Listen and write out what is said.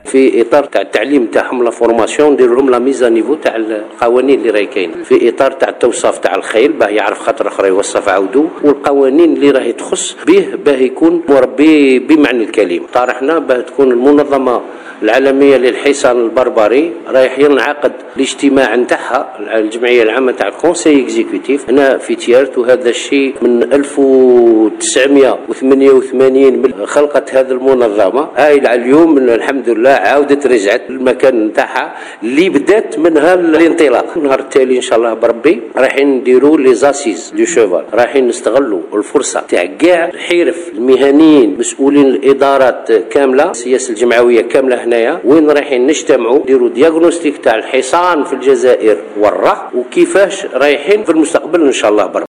في اطار تاع التعليم تاعهم لا فورماسيون ندير لهم لا ميزا نيفو تاع القوانين اللي راهي كاينه، في اطار تاع التوصيف تاع الخيل باه يعرف خطره اخرى يوصف عودو، والقوانين اللي راهي تخص به باه يكون مربي بمعنى الكلمه. طرحنا باه تكون المنظمه العالميه للحصان البربري رايح ينعقد الاجتماع نتاعها الجمعيه العامه تاع الكونسي اكزيكوتيف هنا في تيارت، وهذا الشيء من 1988 من خلقت هذه المنظمه. هاي اليوم الحمد لله عاودت رجعت المكان نتاعها اللي بدات منها الانطلاق. النهار التالي ان شاء الله بربي رايحين نديروا لي زاسيز دو شوفال، رايحين نستغلوا الفرصه تاع كاع الحرف المهنيين مسؤولين الادارات كامله السياسه الجمعويه كامله هنايا، وين رايحين نجتمعوا نديروا دياغنوستيك تاع الحصان في الجزائر والره وكيفاش رايحين في المستقبل ان شاء الله بربي.